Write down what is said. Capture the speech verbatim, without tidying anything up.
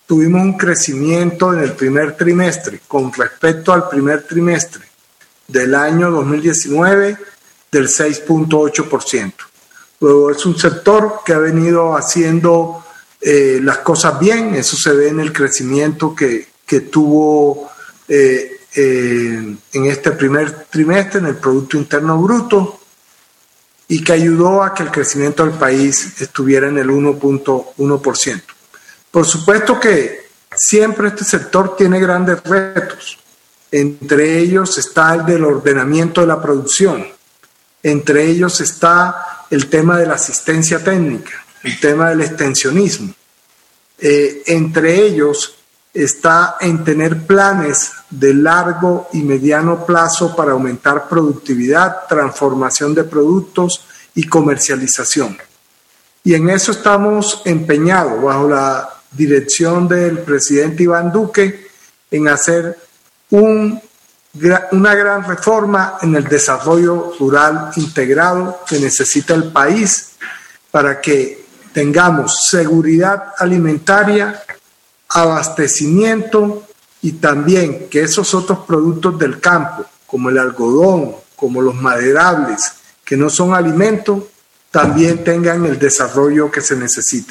tuvimos un crecimiento en el primer trimestre con respecto al primer trimestre del año dos mil diecinueve del seis punto ocho por ciento. Luego es un sector que ha venido haciendo eh, las cosas bien, eso se ve en el crecimiento que, que tuvo eh, eh, en este primer trimestre en el Producto Interno Bruto y que ayudó a que el crecimiento del país estuviera en el uno punto uno por ciento. Por supuesto que siempre este sector tiene grandes retos. Entre ellos está el del ordenamiento de la producción. Entre ellos está el tema de la asistencia técnica, el tema del extensionismo. Eh, entre ellos está en tener planes de largo y mediano plazo para aumentar productividad, transformación de productos y comercialización. Y en eso estamos empeñados, bajo la dirección del presidente Iván Duque, en hacer un, una gran reforma en el desarrollo rural integrado que necesita el país para que tengamos seguridad alimentaria, abastecimiento y también que esos otros productos del campo, como el algodón, como los maderables, que no son alimentos, también tengan el desarrollo que se necesita.